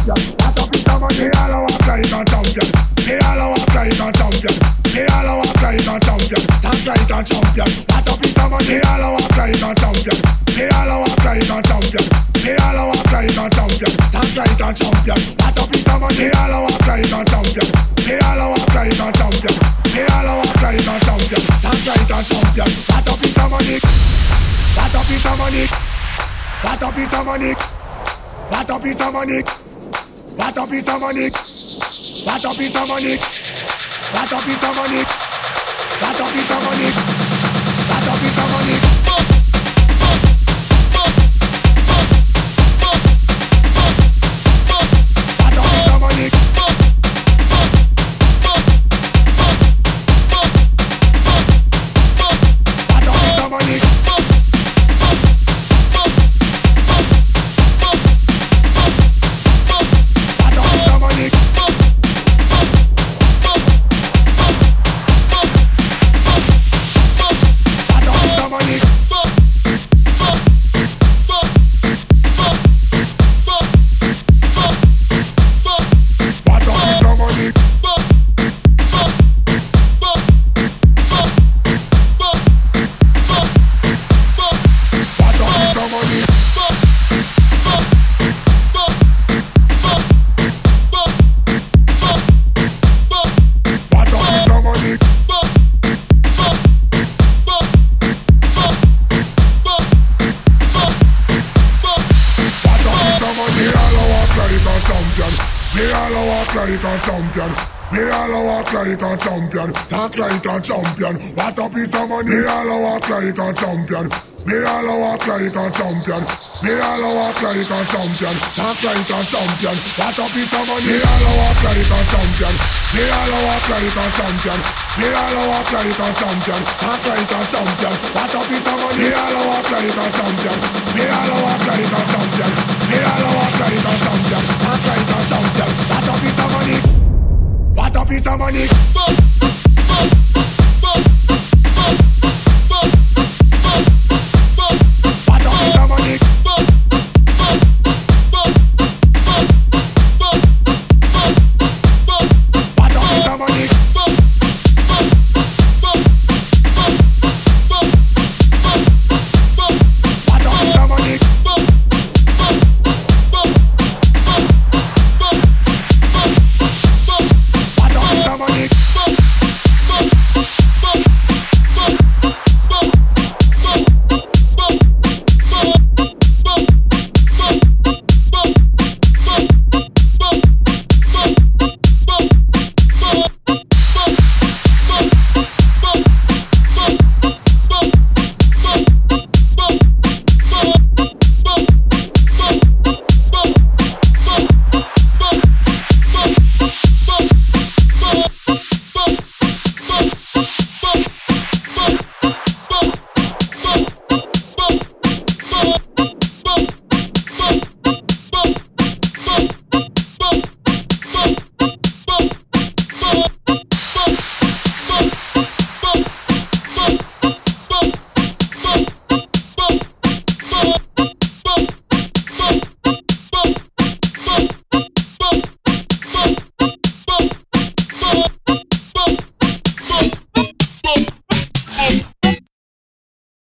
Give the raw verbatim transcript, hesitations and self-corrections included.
champion. What a piece of money, all a walk like a champion. Me all a walk like a champion. Me all a walk like a champion. Talk like a champion. What a piece of money, all a walk like a champion. Me all a walk like a champion. Me all a walk like a champion. Talk like a champion. What a piece of money, all a walk like a champion. Me all a walk like a champion. Me all a walk like a champion. Talk like a champion. What a piece of money. What a piece of money. What a piece of money. What a piece of money. What a piece of money. What a piece of money. What a piece of money. What a piece of money. What a piece of money. Me all a walk like a champion. Me all a walk like a champion. Talk like a champion. What a piece of money. Me all a walk like a champion. Me all a walk like a champion. Me all a walk like a champion. Talk like a champion. What a piece of money. Me all a walk like a champion. Me all a walk like a champion. Me all a walk like a champion. Talk like a champion. What a piece of money. Me all a walk like a champion. Me all a walk like a champion. Me all a walk like a champion. Talk like a champion. What a piece of money. What a piece of money.